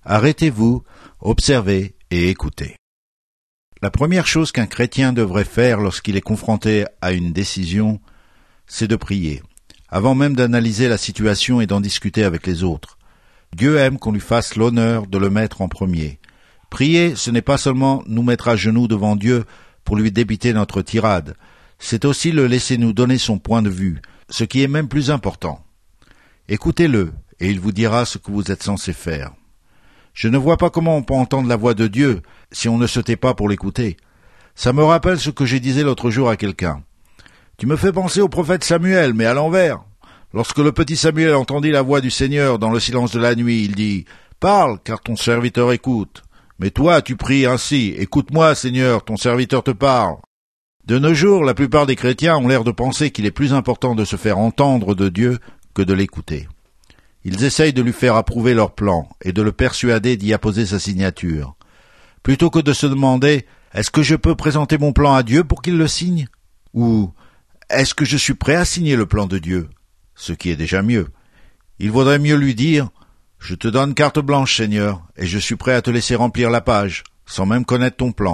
Arrêtez-vous, observez et écoutez. La première chose qu'un chrétien devrait faire lorsqu'il est confronté à une décision, c'est de prier, avant même d'analyser la situation et d'en discuter avec les autres. Dieu aime qu'on lui fasse l'honneur de le mettre en premier. Prier, ce n'est pas seulement nous mettre à genoux devant Dieu pour lui débiter notre tirade, c'est aussi le laisser nous donner son point de vue, ce qui est même plus important. Écoutez-le, et il vous dira ce que vous êtes censé faire. Je ne vois pas comment on peut entendre la voix de Dieu si on ne se tait pas pour l'écouter. Ça me rappelle ce que j'ai disais l'autre jour à quelqu'un. Tu me fais penser au prophète Samuel, mais à l'envers. Lorsque le petit Samuel entendit la voix du Seigneur dans le silence de la nuit, il dit « Parle, car ton serviteur écoute. Mais toi, tu pries ainsi, écoute-moi, Seigneur, ton serviteur te parle. » De nos jours, la plupart des chrétiens ont l'air de penser qu'il est plus important de se faire entendre de Dieu que de l'écouter. Ils essayent de lui faire approuver leur plan et de le persuader d'y apposer sa signature. Plutôt que de se demander « Est-ce que je peux présenter mon plan à Dieu pour qu'il le signe ?» ou « Est-ce que je suis prêt à signer le plan de Dieu ?» Ce qui est déjà mieux. Il vaudrait mieux lui dire « Je te donne carte blanche, Seigneur, et je suis prêt à te laisser remplir la page, sans même connaître ton plan. »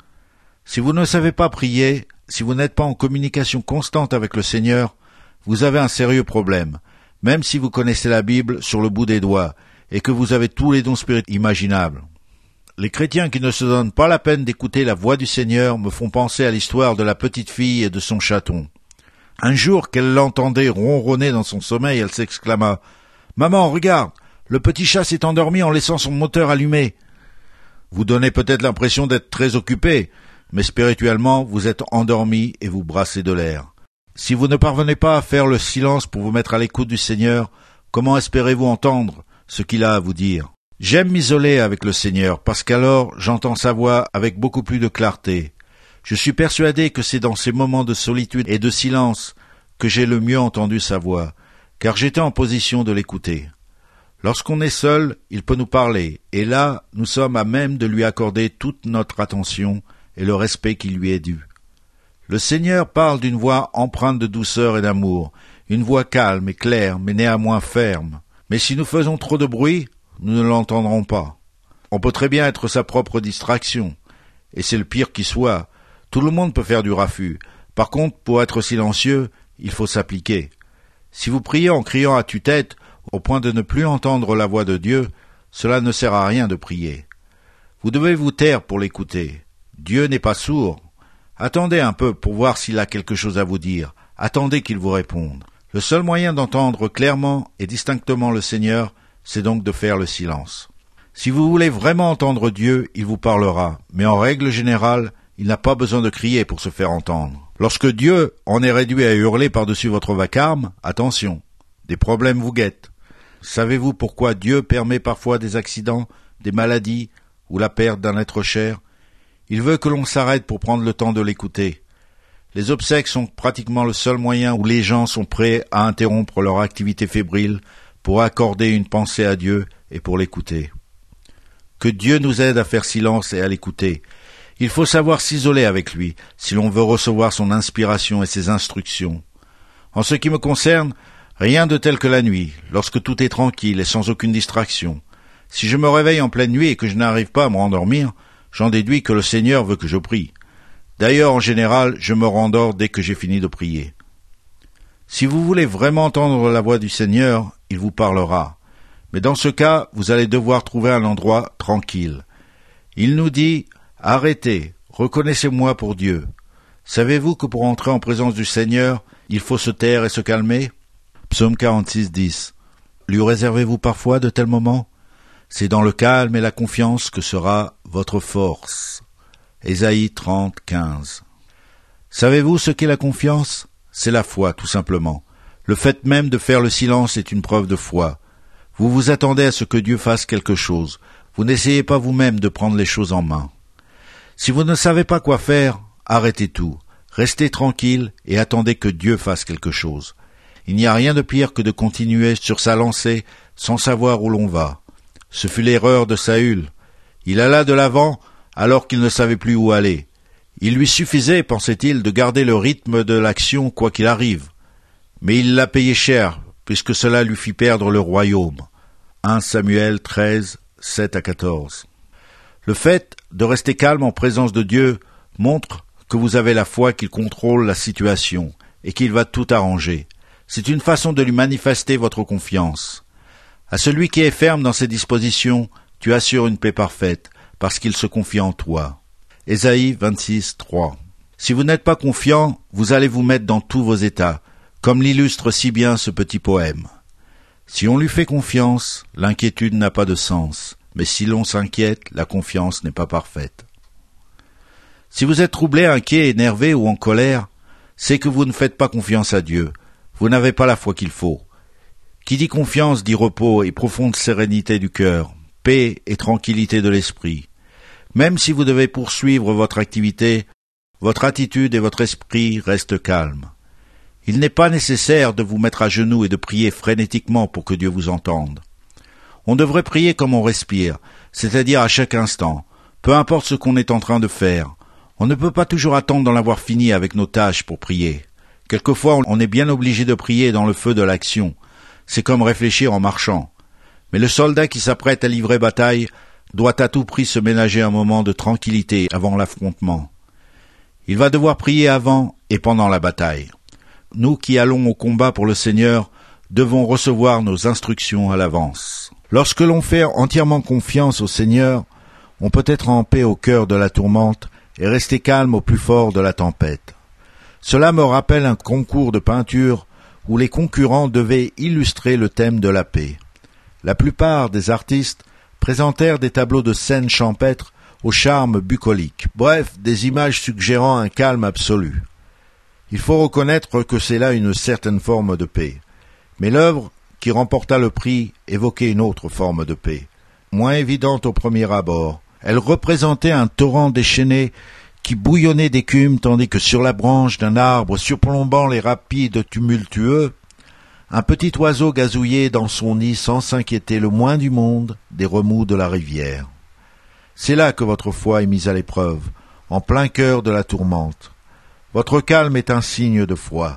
Si vous ne savez pas prier, si vous n'êtes pas en communication constante avec le Seigneur, vous avez un sérieux problème, même si vous connaissez la Bible sur le bout des doigts et que vous avez tous les dons spirituels imaginables. Les chrétiens qui ne se donnent pas la peine d'écouter la voix du Seigneur me font penser à l'histoire de la petite fille et de son chaton. Un jour qu'elle l'entendait ronronner dans son sommeil, elle s'exclama « Maman, regarde, le petit chat s'est endormi en laissant son moteur allumé. » Vous donnez peut-être l'impression d'être très occupé, mais spirituellement, vous êtes endormi et vous brassez de l'air. Si vous ne parvenez pas à faire le silence pour vous mettre à l'écoute du Seigneur, comment espérez-vous entendre ce qu'il a à vous dire? J'aime m'isoler avec le Seigneur, parce qu'alors j'entends sa voix avec beaucoup plus de clarté. Je suis persuadé que c'est dans ces moments de solitude et de silence que j'ai le mieux entendu sa voix, car j'étais en position de l'écouter. Lorsqu'on est seul, il peut nous parler, et là, nous sommes à même de lui accorder toute notre attention et le respect qui lui est dû. Le Seigneur parle d'une voix empreinte de douceur et d'amour, une voix calme et claire, mais néanmoins ferme. Mais si nous faisons trop de bruit, nous ne l'entendrons pas. On peut très bien être sa propre distraction, et c'est le pire qui soit. Tout le monde peut faire du raffut. Par contre, pour être silencieux, il faut s'appliquer. Si vous priez en criant à tue-tête, au point de ne plus entendre la voix de Dieu, cela ne sert à rien de prier. Vous devez vous taire pour l'écouter. Dieu n'est pas sourd. Attendez un peu pour voir s'il a quelque chose à vous dire. Attendez qu'il vous réponde. Le seul moyen d'entendre clairement et distinctement le Seigneur, c'est donc de faire le silence. Si vous voulez vraiment entendre Dieu, il vous parlera, mais en règle générale, il n'a pas besoin de crier pour se faire entendre. Lorsque Dieu en est réduit à hurler par-dessus votre vacarme, attention, des problèmes vous guettent. Savez-vous pourquoi Dieu permet parfois des accidents, des maladies ou la perte d'un être cher? Il veut que l'on s'arrête pour prendre le temps de l'écouter. Les obsèques sont pratiquement le seul moyen où les gens sont prêts à interrompre leur activité fébrile pour accorder une pensée à Dieu et pour l'écouter. Que Dieu nous aide à faire silence et à l'écouter. Il faut savoir s'isoler avec lui si l'on veut recevoir son inspiration et ses instructions. En ce qui me concerne, rien de tel que la nuit, lorsque tout est tranquille et sans aucune distraction. Si je me réveille en pleine nuit et que je n'arrive pas à me rendormir, j'en déduis que le Seigneur veut que je prie. D'ailleurs, en général, je me rendors dès que j'ai fini de prier. Si vous voulez vraiment entendre la voix du Seigneur, il vous parlera. Mais dans ce cas, vous allez devoir trouver un endroit tranquille. Il nous dit « Arrêtez, reconnaissez-moi pour Dieu ». Savez-vous que pour entrer en présence du Seigneur, il faut se taire et se calmer? Psaume 46, 10. Lui réservez-vous parfois de tels moments? C'est dans le calme et la confiance que sera votre force. Ésaïe 30, 15. Savez-vous ce qu'est la confiance? C'est la foi, tout simplement. Le fait même de faire le silence est une preuve de foi. Vous vous attendez à ce que Dieu fasse quelque chose. Vous n'essayez pas vous-même de prendre les choses en main. Si vous ne savez pas quoi faire, arrêtez tout. Restez tranquille et attendez que Dieu fasse quelque chose. Il n'y a rien de pire que de continuer sur sa lancée sans savoir où l'on va. Ce fut l'erreur de Saül. Il alla de l'avant alors qu'il ne savait plus où aller. Il lui suffisait, pensait-il, de garder le rythme de l'action quoi qu'il arrive. Mais il l'a payé cher, puisque cela lui fit perdre le royaume. 1 Samuel 13, 7 à 14. Le fait de rester calme en présence de Dieu montre que vous avez la foi qu'il contrôle la situation et qu'il va tout arranger. C'est une façon de lui manifester votre confiance. À celui qui est ferme dans ses dispositions, tu assures une paix parfaite, parce qu'il se confie en toi. Ésaïe 26, 3. Si vous n'êtes pas confiant, vous allez vous mettre dans tous vos états, comme l'illustre si bien ce petit poème. Si on lui fait confiance, l'inquiétude n'a pas de sens, mais si l'on s'inquiète, la confiance n'est pas parfaite. Si vous êtes troublé, inquiet, énervé ou en colère, c'est que vous ne faites pas confiance à Dieu. Vous n'avez pas la foi qu'il faut. Qui dit confiance dit repos et profonde sérénité du cœur, paix et tranquillité de l'esprit. Même si vous devez poursuivre votre activité, votre attitude et votre esprit restent calmes. Il n'est pas nécessaire de vous mettre à genoux et de prier frénétiquement pour que Dieu vous entende. On devrait prier comme on respire, c'est-à-dire à chaque instant, peu importe ce qu'on est en train de faire. On ne peut pas toujours attendre d'en avoir fini avec nos tâches pour prier. Quelquefois, on est bien obligé de prier dans le feu de l'action. C'est comme réfléchir en marchant. Mais le soldat qui s'apprête à livrer bataille doit à tout prix se ménager un moment de tranquillité avant l'affrontement. Il va devoir prier avant et pendant la bataille. Nous qui allons au combat pour le Seigneur devons recevoir nos instructions à l'avance. Lorsque l'on fait entièrement confiance au Seigneur, on peut être en paix au cœur de la tourmente et rester calme au plus fort de la tempête. Cela me rappelle un concours de peinture où les concurrents devaient illustrer le thème de la paix. La plupart des artistes présentèrent des tableaux de scènes champêtres au charme bucolique, bref, des images suggérant un calme absolu. Il faut reconnaître que c'est là une certaine forme de paix. Mais l'œuvre qui remporta le prix évoquait une autre forme de paix, moins évidente au premier abord. Elle représentait un torrent déchaîné qui bouillonnait d'écume tandis que sur la branche d'un arbre surplombant les rapides tumultueux, un petit oiseau gazouillait dans son nid sans s'inquiéter le moins du monde des remous de la rivière. C'est là que votre foi est mise à l'épreuve, en plein cœur de la tourmente. Votre calme est un signe de foi.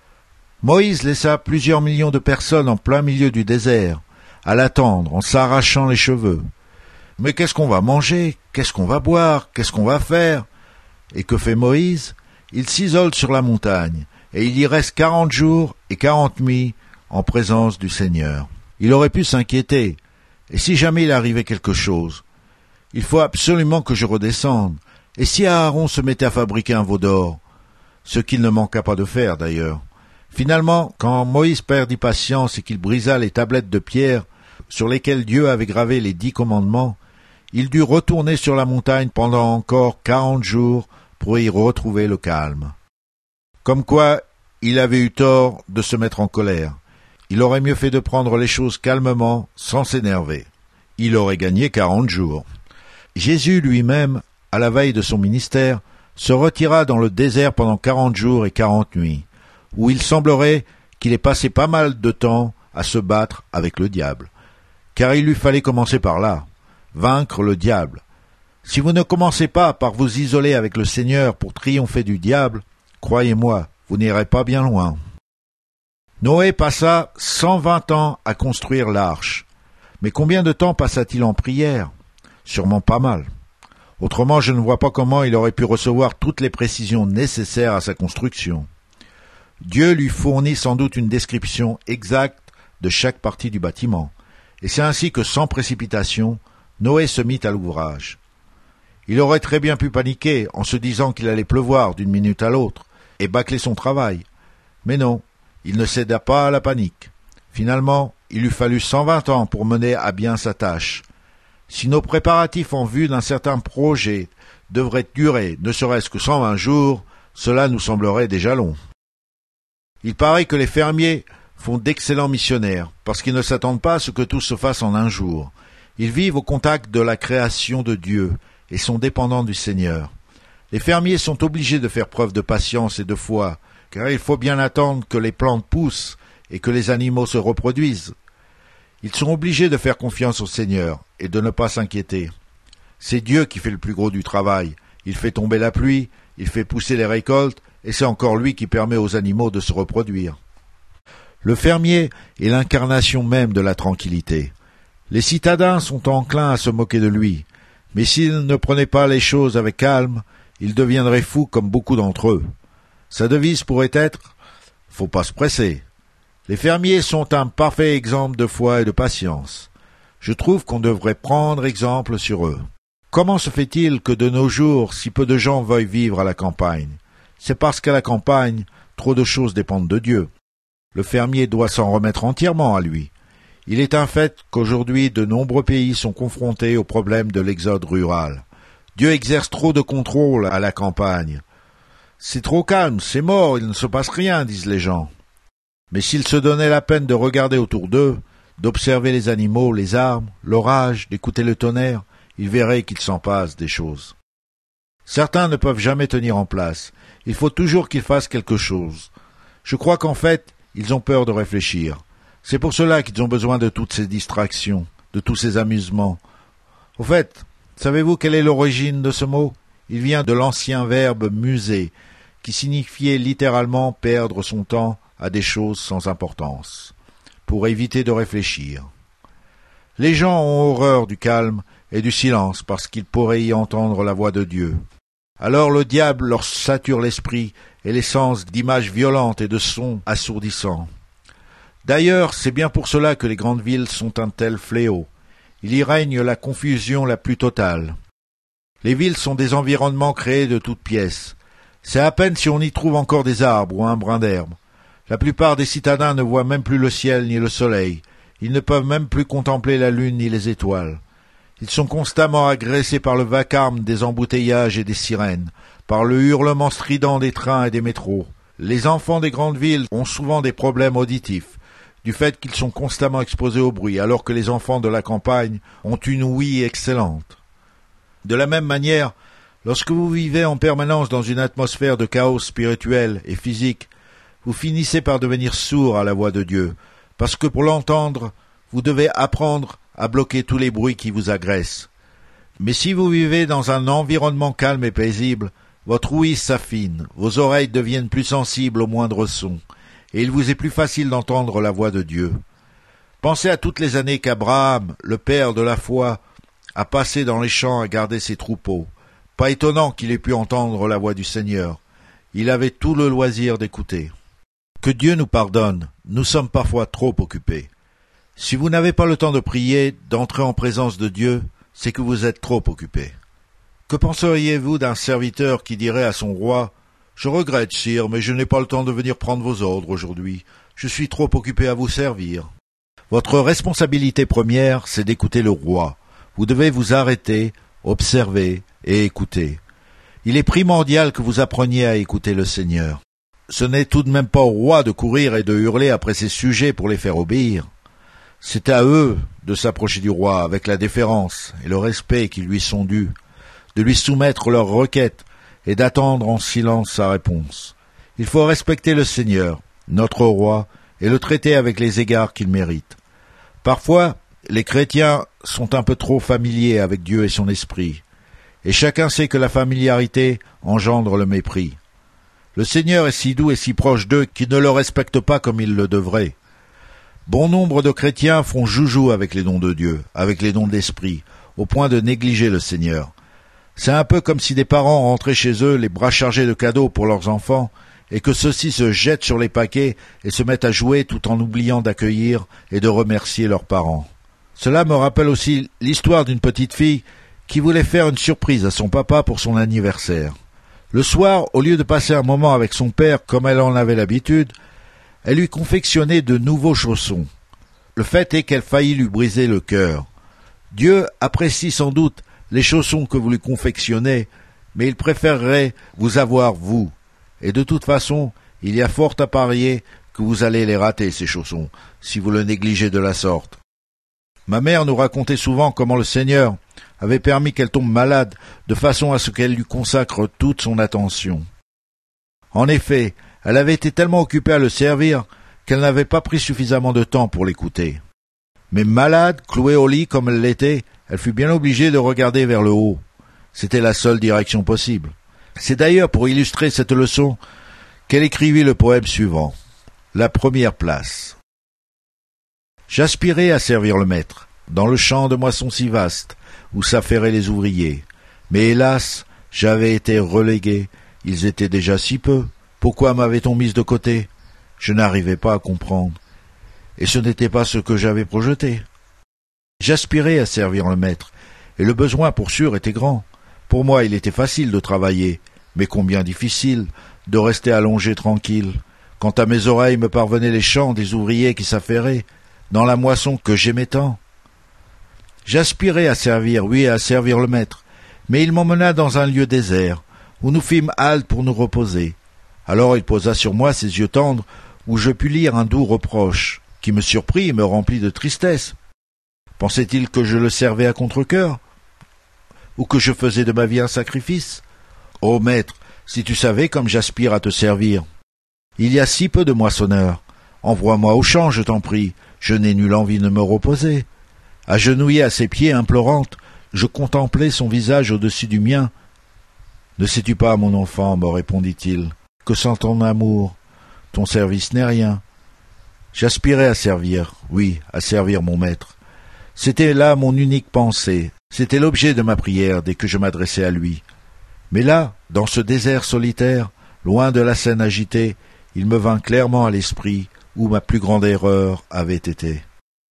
Moïse laissa plusieurs millions de personnes en plein milieu du désert, à l'attendre en s'arrachant les cheveux. Mais qu'est-ce qu'on va manger? Qu'est-ce qu'on va boire? Qu'est-ce qu'on va faire? Et que fait Moïse? Il s'isole sur la montagne, et il y reste 40 jours et 40 nuits en présence du Seigneur. Il aurait pu s'inquiéter. Et si jamais il arrivait quelque chose? Il faut absolument que je redescende. Et si Aaron se mettait à fabriquer un veau d'or? Ce qu'il ne manqua pas de faire, d'ailleurs. Finalement, quand Moïse perdit patience et qu'il brisa les tablettes de pierre sur lesquelles Dieu avait gravé les 10 commandements, il dut retourner sur la montagne pendant encore 40 jours pour y retrouver le calme. Comme quoi, il avait eu tort de se mettre en colère. Il aurait mieux fait de prendre les choses calmement, sans s'énerver. Il aurait gagné 40 jours. Jésus lui-même, à la veille de son ministère, se retira dans le désert pendant 40 jours et 40 nuits, où il semblerait qu'il ait passé pas mal de temps à se battre avec le diable. Car il lui fallait commencer par là, vaincre le diable. Si vous ne commencez pas par vous isoler avec le Seigneur pour triompher du diable, croyez-moi, vous n'irez pas bien loin. Noé passa 120 ans à construire l'arche. Mais combien de temps passa-t-il en prière? Sûrement pas mal. Autrement, je ne vois pas comment il aurait pu recevoir toutes les précisions nécessaires à sa construction. Dieu lui fournit sans doute une description exacte de chaque partie du bâtiment, et c'est ainsi que, sans précipitation, Noé se mit à l'ouvrage. Il aurait très bien pu paniquer en se disant qu'il allait pleuvoir d'une minute à l'autre et bâcler son travail. Mais non, il ne céda pas à la panique. Finalement, il lui fallut 120 ans pour mener à bien sa tâche. Si nos préparatifs en vue d'un certain projet devraient durer ne serait-ce que 120 jours, cela nous semblerait déjà long. Il paraît que les fermiers font d'excellents missionnaires, parce qu'ils ne s'attendent pas à ce que tout se fasse en un jour. Ils vivent au contact de la création de Dieu et sont dépendants du Seigneur. Les fermiers sont obligés de faire preuve de patience et de foi, car il faut bien attendre que les plantes poussent et que les animaux se reproduisent. Ils sont obligés de faire confiance au Seigneur et de ne pas s'inquiéter. C'est Dieu qui fait le plus gros du travail. Il fait tomber la pluie, il fait pousser les récoltes, et c'est encore lui qui permet aux animaux de se reproduire. Le fermier est l'incarnation même de la tranquillité. Les citadins sont enclins à se moquer de lui, mais s'il ne prenait pas les choses avec calme, il deviendrait fou comme beaucoup d'entre eux. Sa devise pourrait être « Faut pas se presser ». Les fermiers sont un parfait exemple de foi et de patience. Je trouve qu'on devrait prendre exemple sur eux. Comment se fait-il que de nos jours, si peu de gens veuillent vivre à la campagne? C'est parce qu'à la campagne, trop de choses dépendent de Dieu. Le fermier doit s'en remettre entièrement à lui. Il est un fait qu'aujourd'hui, de nombreux pays sont confrontés au problème de l'exode rural. Dieu exerce trop de contrôle à la campagne. C'est trop calme, c'est mort, il ne se passe rien, disent les gens. Mais s'ils se donnaient la peine de regarder autour d'eux, d'observer les animaux, les arbres, l'orage, d'écouter le tonnerre, ils verraient qu'il s'en passe des choses. Certains ne peuvent jamais tenir en place. Il faut toujours qu'ils fassent quelque chose. Je crois qu'en fait, ils ont peur de réfléchir. C'est pour cela qu'ils ont besoin de toutes ces distractions, de tous ces amusements. Au fait, savez-vous quelle est l'origine de ce mot? Il vient de l'ancien verbe muser, qui signifiait littéralement perdre son temps à des choses sans importance, pour éviter de réfléchir. Les gens ont horreur du calme et du silence parce qu'ils pourraient y entendre la voix de Dieu. Alors le diable leur sature l'esprit et les sens d'images violentes et de sons assourdissants. D'ailleurs, c'est bien pour cela que les grandes villes sont un tel fléau. Il y règne la confusion la plus totale. Les villes sont des environnements créés de toutes pièces. C'est à peine si on y trouve encore des arbres ou un brin d'herbe. La plupart des citadins ne voient même plus le ciel ni le soleil. Ils ne peuvent même plus contempler la lune ni les étoiles. Ils sont constamment agressés par le vacarme des embouteillages et des sirènes, par le hurlement strident des trains et des métros. Les enfants des grandes villes ont souvent des problèmes auditifs, du fait qu'ils sont constamment exposés au bruit, alors que les enfants de la campagne ont une ouïe excellente. De la même manière, lorsque vous vivez en permanence dans une atmosphère de chaos spirituel et physique, vous finissez par devenir sourd à la voix de Dieu, parce que pour l'entendre, vous devez apprendre à bloquer tous les bruits qui vous agressent. Mais si vous vivez dans un environnement calme et paisible, votre ouïe s'affine, vos oreilles deviennent plus sensibles aux moindres sons, et il vous est plus facile d'entendre la voix de Dieu. Pensez à toutes les années qu'Abraham, le père de la foi, a passé dans les champs à garder ses troupeaux. Pas étonnant qu'il ait pu entendre la voix du Seigneur. Il avait tout le loisir d'écouter. Que Dieu nous pardonne, nous sommes parfois trop occupés. Si vous n'avez pas le temps de prier, d'entrer en présence de Dieu, c'est que vous êtes trop occupé. Que penseriez-vous d'un serviteur qui dirait à son roi « Je regrette, sire, mais je n'ai pas le temps de venir prendre vos ordres aujourd'hui. Je suis trop occupé à vous servir. » Votre responsabilité première, c'est d'écouter le roi. Vous devez vous arrêter, observer et écouter. Il est primordial que vous appreniez à écouter le Seigneur. Ce n'est tout de même pas au roi de courir et de hurler après ses sujets pour les faire obéir. C'est à eux de s'approcher du roi avec la déférence et le respect qui lui sont dus, de lui soumettre leurs requêtes et d'attendre en silence sa réponse. Il faut respecter le Seigneur, notre roi, et le traiter avec les égards qu'il mérite. Parfois, les chrétiens sont un peu trop familiers avec Dieu et son esprit, et chacun sait que la familiarité engendre le mépris. Le Seigneur est si doux et si proche d'eux qu'ils ne le respectent pas comme ils le devraient. Bon nombre de chrétiens font joujou avec les dons de Dieu, avec les dons de l'esprit, au point de négliger le Seigneur. C'est un peu comme si des parents rentraient chez eux les bras chargés de cadeaux pour leurs enfants, et que ceux-ci se jettent sur les paquets et se mettent à jouer tout en oubliant d'accueillir et de remercier leurs parents. Cela me rappelle aussi l'histoire d'une petite fille qui voulait faire une surprise à son papa pour son anniversaire. Le soir, au lieu de passer un moment avec son père comme elle en avait l'habitude, elle lui confectionnait de nouveaux chaussons. Le fait est qu'elle faillit lui briser le cœur. Dieu apprécie sans doute les chaussons que vous lui confectionnez, mais il préférerait vous avoir vous. Et de toute façon, il y a fort à parier que vous allez les rater, ces chaussons, si vous le négligez de la sorte. Ma mère nous racontait souvent comment le Seigneur avait permis qu'elle tombe malade de façon à ce qu'elle lui consacre toute son attention. En effet, elle avait été tellement occupée à le servir qu'elle n'avait pas pris suffisamment de temps pour l'écouter. Mais malade, clouée au lit comme elle l'était, elle fut bien obligée de regarder vers le haut. C'était la seule direction possible. C'est d'ailleurs pour illustrer cette leçon qu'elle écrivit le poème suivant. La première place. J'aspirais à servir le maître, dans le champ de moisson si vaste, où s'affairaient les ouvriers. Mais hélas, j'avais été relégué, ils étaient déjà si peu. Pourquoi m'avait-on mise de côté? Je n'arrivais pas à comprendre. Et ce n'était pas ce que j'avais projeté. J'aspirais à servir le maître, et le besoin pour sûr était grand. Pour moi, il était facile de travailler, mais combien difficile de rester allongé tranquille. Quant à mes oreilles me parvenaient les chants des ouvriers qui s'affairaient, dans la moisson que j'aimais tant. J'aspirais à servir, oui, à servir le maître, mais il m'emmena dans un lieu désert, où nous fîmes halte pour nous reposer. Alors il posa sur moi ses yeux tendres, où je pus lire un doux reproche, qui me surprit et me remplit de tristesse. Pensait-il que je le servais à contre-cœur, ou que je faisais de ma vie un sacrifice? Ô maître, si tu savais comme j'aspire à te servir. Il y a si peu de moissonneurs. Envoie-moi au champ, je t'en prie. Je n'ai nulle envie de me reposer. Agenouillé à ses pieds, implorante, je contemplais son visage au-dessus du mien. Ne sais-tu pas, mon enfant, me répondit-il, que sans ton amour, ton service n'est rien. J'aspirais à servir, oui, à servir mon maître. C'était là mon unique pensée, c'était l'objet de ma prière dès que je m'adressais à lui. Mais là, dans ce désert solitaire, loin de la scène agitée, il me vint clairement à l'esprit où ma plus grande erreur avait été.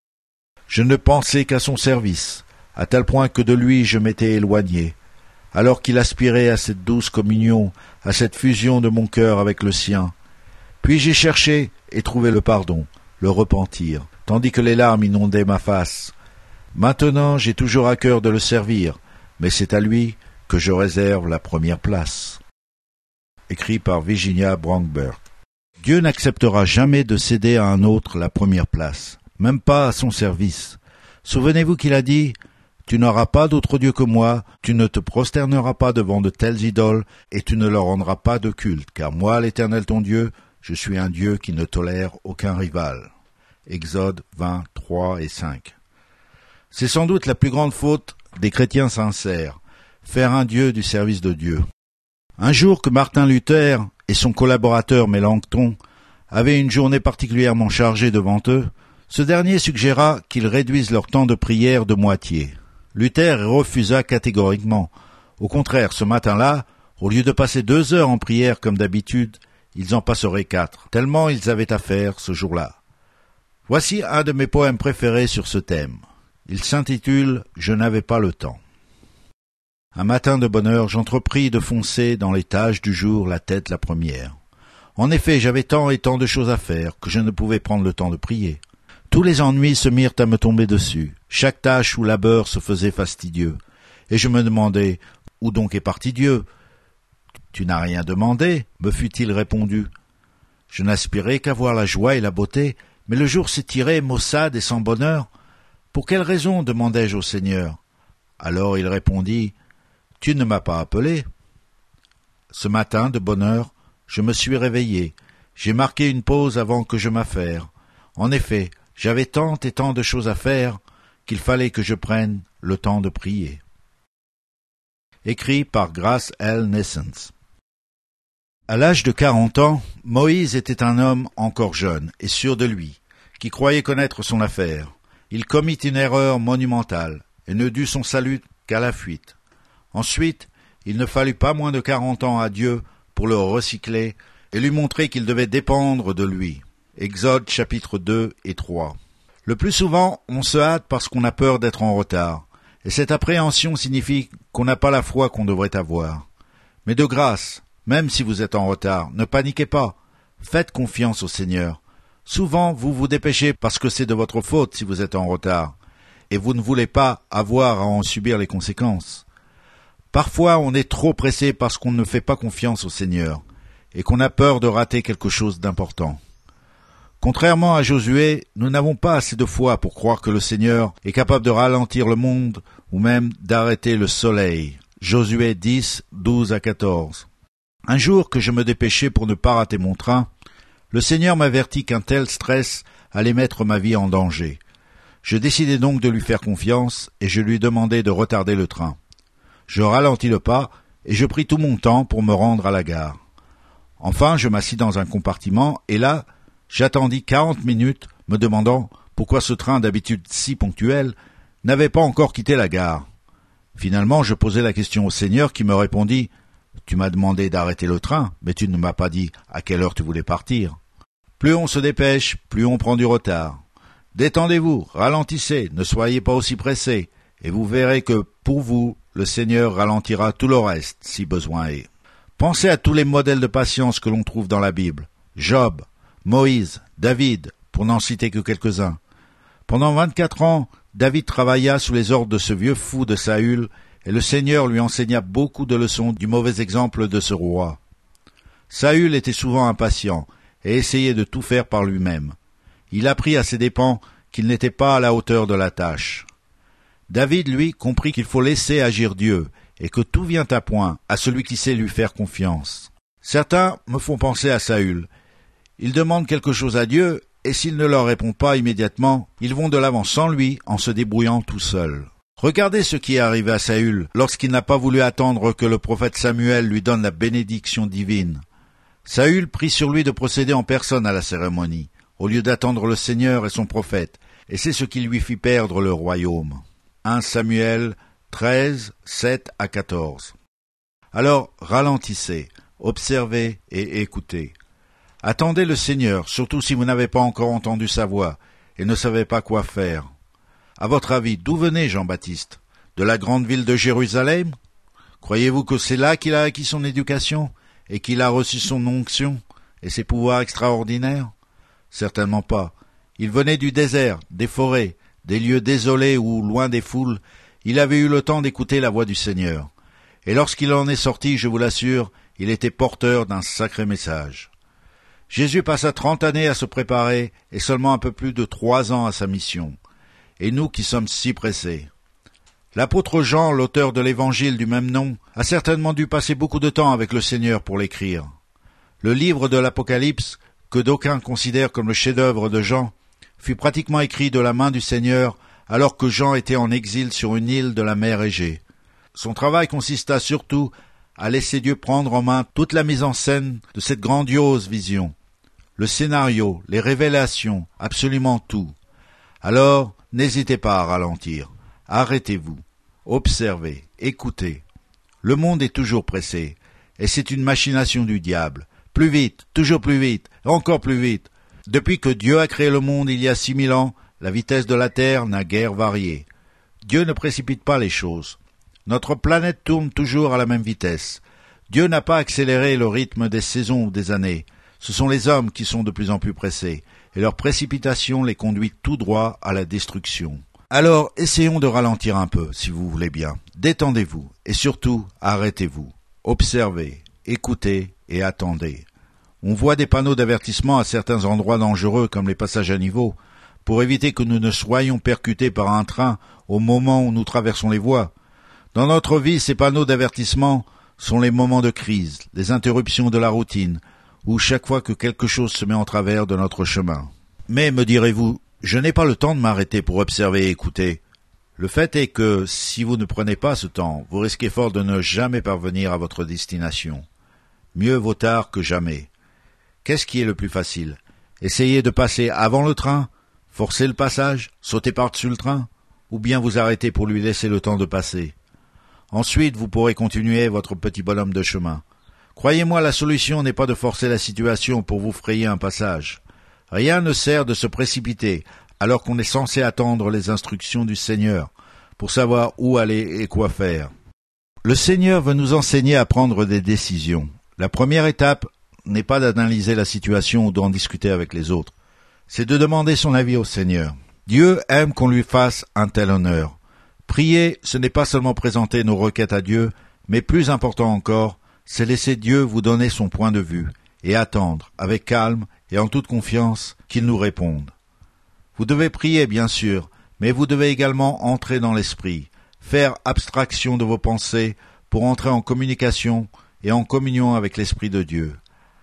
Je ne pensais qu'à son service, à tel point que de lui je m'étais éloigné, alors qu'il aspirait à cette douce communion, à cette fusion de mon cœur avec le sien. Puis j'ai cherché et trouvé le pardon, le repentir, tandis que les larmes inondaient ma face. Maintenant j'ai toujours à cœur de le servir, mais c'est à lui que je réserve la première place. Écrit par Virginia Bromberg. Dieu n'acceptera jamais de céder à un autre la première place, même pas à son service. Souvenez-vous qu'il a dit « Tu n'auras pas d'autre Dieu que moi, tu ne te prosterneras pas devant de telles idoles, et tu ne leur rendras pas de culte, car moi, l'Éternel ton Dieu, je suis un Dieu qui ne tolère aucun rival. » Exode 20, 3 et 5. C'est sans doute la plus grande faute des chrétiens sincères, faire un Dieu du service de Dieu. Un jour que Martin Luther et son collaborateur Mélenchon avaient une journée particulièrement chargée devant eux, ce dernier suggéra qu'ils réduisent leur temps de prière de moitié. Luther refusa catégoriquement. Au contraire, ce matin-là, au lieu de passer 2 heures en prière comme d'habitude, ils en passeraient 4, tellement ils avaient à faire ce jour-là. Voici un de mes poèmes préférés sur ce thème. Il s'intitule « Je n'avais pas le temps ». Un matin de bonne heure, j'entrepris de foncer dans les tâches du jour la tête la première. En effet, j'avais tant et tant de choses à faire que je ne pouvais prendre le temps de prier. Tous les ennuis se mirent à me tomber dessus. Chaque tâche ou labeur se faisait fastidieux. Et je me demandais, où donc est parti Dieu? Tu n'as rien demandé, me fut-il répondu. Je n'aspirais qu'à voir la joie et la beauté, mais le jour s'étirait maussade et sans bonheur. Pour quelle raison? Demandai-je au Seigneur. Alors il répondit, tu ne m'as pas appelé. Ce matin, de bonne heure, je me suis réveillé. J'ai marqué une pause avant que je m'affaire. En effet, j'avais tant et tant de choses à faire qu'il fallait que je prenne le temps de prier. Écrit par Grace L. Nessens. À l'âge de 40 ans, Moïse était un homme encore jeune et sûr de lui, qui croyait connaître son affaire. Il commit une erreur monumentale et ne dut son salut qu'à la fuite. Ensuite, il ne fallut pas moins de 40 ans à Dieu pour le recycler et lui montrer qu'il devait dépendre de lui. Exode chapitres 2 et 3. Le plus souvent, on se hâte parce qu'on a peur d'être en retard, et cette appréhension signifie qu'on n'a pas la foi qu'on devrait avoir. Mais de grâce, même si vous êtes en retard, ne paniquez pas, faites confiance au Seigneur. Souvent, vous vous dépêchez parce que c'est de votre faute si vous êtes en retard, et vous ne voulez pas avoir à en subir les conséquences. Parfois, on est trop pressé parce qu'on ne fait pas confiance au Seigneur, et qu'on a peur de rater quelque chose d'important. Contrairement à Josué, nous n'avons pas assez de foi pour croire que le Seigneur est capable de ralentir le monde ou même d'arrêter le soleil. Josué 10, 12 à 14. Un jour que je me dépêchais pour ne pas rater mon train, le Seigneur m'avertit qu'un tel stress allait mettre ma vie en danger. Je décidai donc de lui faire confiance et je lui demandai de retarder le train. Je ralentis le pas et je pris tout mon temps pour me rendre à la gare. Enfin, je m'assis dans un compartiment et là, j'attendis 40 minutes, me demandant pourquoi ce train d'habitude si ponctuel n'avait pas encore quitté la gare. Finalement, je posai la question au Seigneur qui me répondit « Tu m'as demandé d'arrêter le train, mais tu ne m'as pas dit à quelle heure tu voulais partir. » Plus on se dépêche, plus on prend du retard. Détendez-vous, ralentissez, ne soyez pas aussi pressés, et vous verrez que, pour vous, le Seigneur ralentira tout le reste, si besoin est. Pensez à tous les modèles de patience que l'on trouve dans la Bible. Job, Moïse, David, pour n'en citer que quelques-uns. Pendant 24 ans, David travailla sous les ordres de ce vieux fou de Saül, et le Seigneur lui enseigna beaucoup de leçons du mauvais exemple de ce roi. Saül était souvent impatient, et essayait de tout faire par lui-même. Il apprit à ses dépens qu'il n'était pas à la hauteur de la tâche. David, lui, comprit qu'il faut laisser agir Dieu, et que tout vient à point à celui qui sait lui faire confiance. Certains me font penser à Saül. Ils demandent quelque chose à Dieu, et s'il ne leur répond pas immédiatement, ils vont de l'avant sans lui, en se débrouillant tout seuls. Regardez ce qui est arrivé à Saül lorsqu'il n'a pas voulu attendre que le prophète Samuel lui donne la bénédiction divine. Saül prit sur lui de procéder en personne à la cérémonie, au lieu d'attendre le Seigneur et son prophète, et c'est ce qui lui fit perdre le royaume. 1 Samuel 13, 7 à 14. Alors ralentissez, observez et écoutez. Attendez le Seigneur, surtout si vous n'avez pas encore entendu sa voix, et ne savez pas quoi faire. À votre avis, d'où venait Jean-Baptiste? De la grande ville de Jérusalem? Croyez-vous que c'est là qu'il a acquis son éducation, et qu'il a reçu son onction, et ses pouvoirs extraordinaires? Certainement pas. Il venait du désert, des forêts, des lieux désolés où, loin des foules, il avait eu le temps d'écouter la voix du Seigneur. Et lorsqu'il en est sorti, je vous l'assure, il était porteur d'un sacré message. Jésus passa 30 années à se préparer et seulement un peu plus de 3 ans à sa mission. Et nous qui sommes si pressés. L'apôtre Jean, l'auteur de l'évangile du même nom, a certainement dû passer beaucoup de temps avec le Seigneur pour l'écrire. Le livre de l'Apocalypse, que d'aucuns considèrent comme le chef-d'œuvre de Jean, fut pratiquement écrit de la main du Seigneur alors que Jean était en exil sur une île de la mer Égée. Son travail consista surtout à laisser Dieu prendre en main toute la mise en scène de cette grandiose vision. Le scénario, les révélations, absolument tout. Alors, n'hésitez pas à ralentir. Arrêtez-vous. Observez. Écoutez. Le monde est toujours pressé, et c'est une machination du diable. Plus vite, toujours plus vite, encore plus vite. Depuis que Dieu a créé le monde il y a 6000 ans, la vitesse de la Terre n'a guère varié. Dieu ne précipite pas les choses. Notre planète tourne toujours à la même vitesse. Dieu n'a pas accéléré le rythme des saisons ou des années. Ce sont les hommes qui sont de plus en plus pressés, et leur précipitation les conduit tout droit à la destruction. Alors, essayons de ralentir un peu, si vous voulez bien. Détendez-vous, et surtout, arrêtez-vous. Observez, écoutez et attendez. On voit des panneaux d'avertissement à certains endroits dangereux, comme les passages à niveau, pour éviter que nous ne soyons percutés par un train au moment où nous traversons les voies. Dans notre vie, ces panneaux d'avertissement sont les moments de crise, les interruptions de la routine, ou chaque fois que quelque chose se met en travers de notre chemin. Mais, me direz-vous, je n'ai pas le temps de m'arrêter pour observer et écouter. Le fait est que, si vous ne prenez pas ce temps, vous risquez fort de ne jamais parvenir à votre destination. Mieux vaut tard que jamais. Qu'est-ce qui est le plus facile? Essayer de passer avant le train? Forcer le passage? Sauter par-dessus le train? Ou bien vous arrêter pour lui laisser le temps de passer? Ensuite, vous pourrez continuer votre petit bonhomme de chemin. Croyez-moi, la solution n'est pas de forcer la situation pour vous frayer un passage. Rien ne sert de se précipiter, alors qu'on est censé attendre les instructions du Seigneur, pour savoir où aller et quoi faire. Le Seigneur veut nous enseigner à prendre des décisions. La première étape n'est pas d'analyser la situation ou d'en discuter avec les autres. C'est de demander son avis au Seigneur. Dieu aime qu'on lui fasse un tel honneur. Prier, ce n'est pas seulement présenter nos requêtes à Dieu, mais plus important encore, c'est laisser Dieu vous donner son point de vue et attendre, avec calme et en toute confiance, qu'il nous réponde. Vous devez prier, bien sûr, mais vous devez également entrer dans l'esprit, faire abstraction de vos pensées pour entrer en communication et en communion avec l'Esprit de Dieu.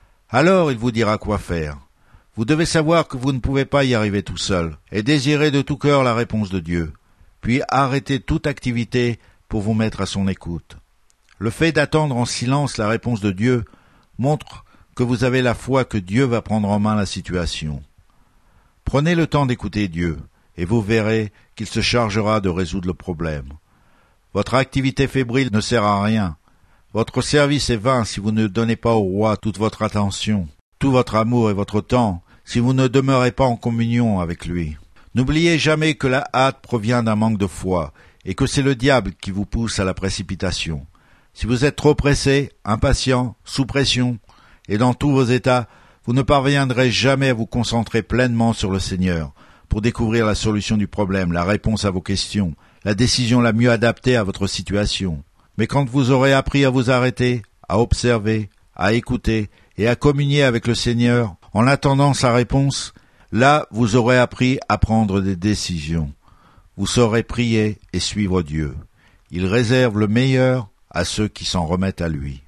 Alors il vous dira quoi faire. Vous devez savoir que vous ne pouvez pas y arriver tout seul et désirer de tout cœur la réponse de Dieu, puis arrêter toute activité pour vous mettre à son écoute. Le fait d'attendre en silence la réponse de Dieu montre que vous avez la foi que Dieu va prendre en main la situation. Prenez le temps d'écouter Dieu et vous verrez qu'il se chargera de résoudre le problème. Votre activité fébrile ne sert à rien. Votre service est vain si vous ne donnez pas au roi toute votre attention, tout votre amour et votre temps, si vous ne demeurez pas en communion avec lui. N'oubliez jamais que la hâte provient d'un manque de foi, et que c'est le diable qui vous pousse à la précipitation. Si vous êtes trop pressé, impatient, sous pression, et dans tous vos états, vous ne parviendrez jamais à vous concentrer pleinement sur le Seigneur, pour découvrir la solution du problème, la réponse à vos questions, la décision la mieux adaptée à votre situation. Mais quand vous aurez appris à vous arrêter, à observer, à écouter et à communier avec le Seigneur, en attendant sa réponse, là vous aurez appris à prendre des décisions. Vous saurez prier et suivre Dieu. Il réserve le meilleur à ceux qui s'en remettent à lui.